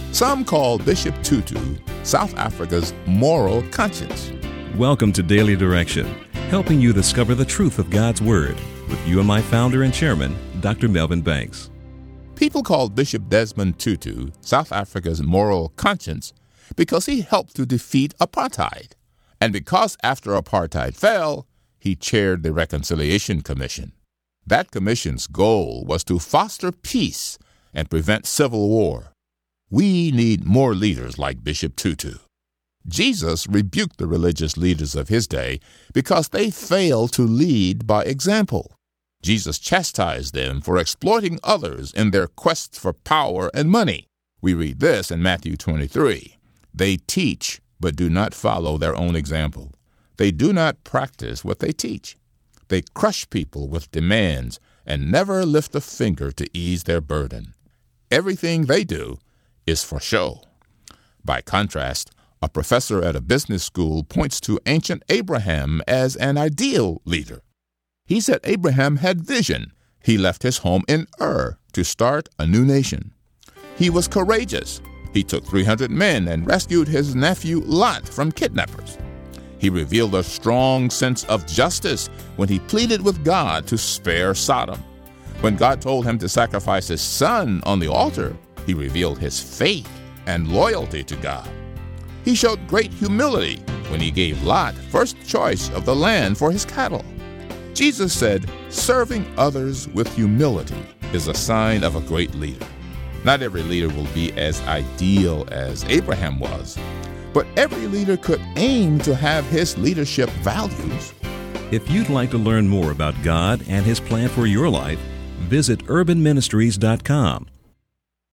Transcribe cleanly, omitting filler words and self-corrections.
Some call Bishop Tutu South Africa's moral conscience. Welcome to Daily Direction, helping you discover the truth of God's Word with you and my founder and chairman, Dr. Melvin Banks. People called Bishop Desmond Tutu South Africa's moral conscience because he helped to defeat apartheid, and because after apartheid fell, he chaired the Reconciliation Commission. That commission's goal was to foster peace and prevent civil war. We need more leaders like Bishop Tutu. Jesus rebuked the religious leaders of his day because they failed to lead by example. Jesus chastised them for exploiting others in their quest for power and money. We read this in Matthew 23. They teach, but do not follow their own example. They do not practice what they teach. They crush people with demands and never lift a finger to ease their burden. Everything they do is for show. By contrast, a professor at a business school points to ancient Abraham as an ideal leader. He said Abraham had vision. He left his home in Ur to start a new nation. He was courageous. He took 300 men and rescued his nephew Lot from kidnappers. He revealed a strong sense of justice when he pleaded with God to spare Sodom. When God told him to sacrifice his son on the altar, he revealed his faith and loyalty to God. He showed great humility when he gave Lot first choice of the land for his cattle. Jesus said, serving others with humility is a sign of a great leader. Not every leader will be as ideal as Abraham was, but every leader could aim to have his leadership values. If you'd like to learn more about God and His plan for your life, visit urbanministries.com